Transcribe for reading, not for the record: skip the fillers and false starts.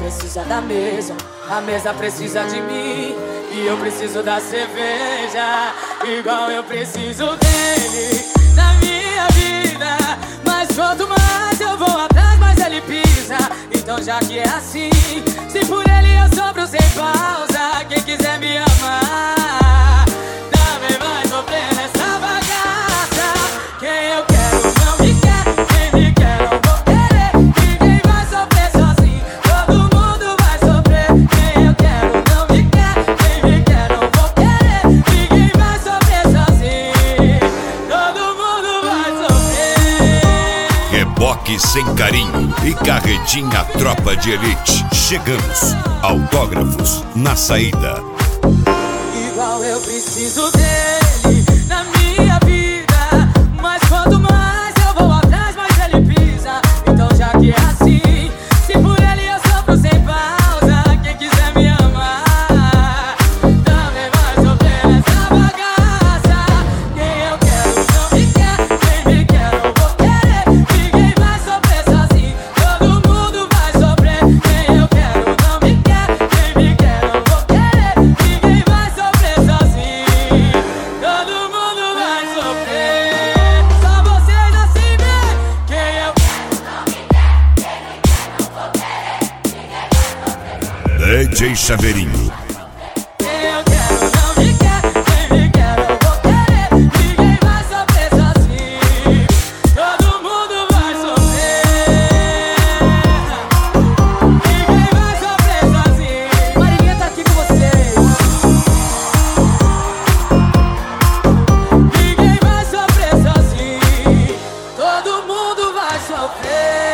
precisa da mesa, a mesa precisa de mim, e eu preciso da cerveja, igual eu preciso dele na minha vida. Mas quanto mais eu vou atrás, mais ele pisa. Então já que é assim, se por ele eu sobro sem pausa, quem quiser me amar também vai sofrer nessa bagaça. Quem eu quero não me quer, quem me quer não vou querer. Ninguém vai sofrer sozinho, todo mundo vai sofrer. Quem eu quero não me quer, quem me quer não vou querer. Ninguém vai sofrer sozinho, todo mundo vai sofrer. Reboque sem carinho e carretinha tropa de elite. Chegamos. Autógrafos na saída. Igual eu preciso dele na minha vida. Mas quanto mais eu vou atrás, mais ele pisa. Então já que é assim, se por ele eu sofro sem pausa, quem quiser me amar também vai sofrer nessa bagaça. Quem eu quero não me quer, quem me quer não vou querer. Ninguém vai sofrer sozinho, todo mundo vai sofrer. Quem eu quero não me quer, quem me quer não vou querer. Ninguém vai sofrer sozinho, todo mundo vai sofrer. Só vocês assim vê. Quem eu quero não me quer, quem me quer não vou querer. Ninguém vai sofrer. DJ Chaveirinho. Quem eu quero não me quer, quem me quer não vou querer. Ninguém vai sofrer sozinho, todo mundo vai sofrer. Ninguém vai sofrer sozinho. Marinha tá aqui com vocês. Ninguém vai sofrer sozinho, todo mundo vai sofrer.